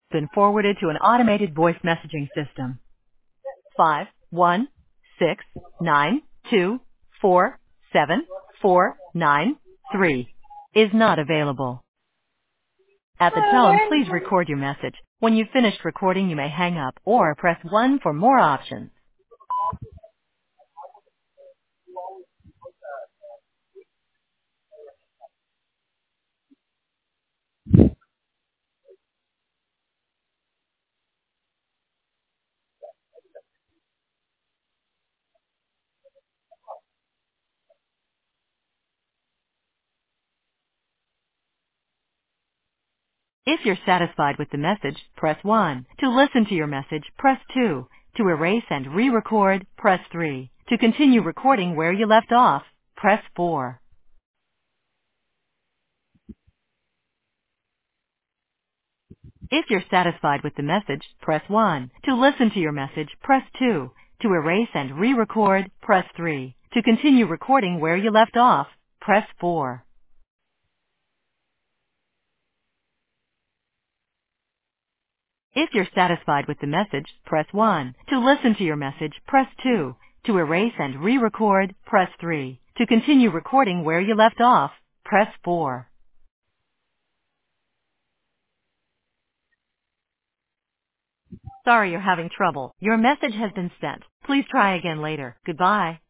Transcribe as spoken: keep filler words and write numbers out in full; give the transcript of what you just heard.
Been forwarded to an automated voice messaging system. Five one six nine two four seven four nine three is not available. At the tone, please record your message. When you've finished recording, you may hang up or press one for more options. If you're satisfied with the message, press one. To listen to your message, press two. To erase and re-record, press three. To continue recording where you left off, press four. If you're satisfied with the message, press one. To listen to your message, press two. To erase and re-record, press three. To continue recording where you left off, press four. If you're satisfied with the message, press one. To listen to your message, press two. To erase and re-record, press three. To continue recording where you left off, press four. Sorry you're having trouble. Your message has been sent. Please try again later. Goodbye.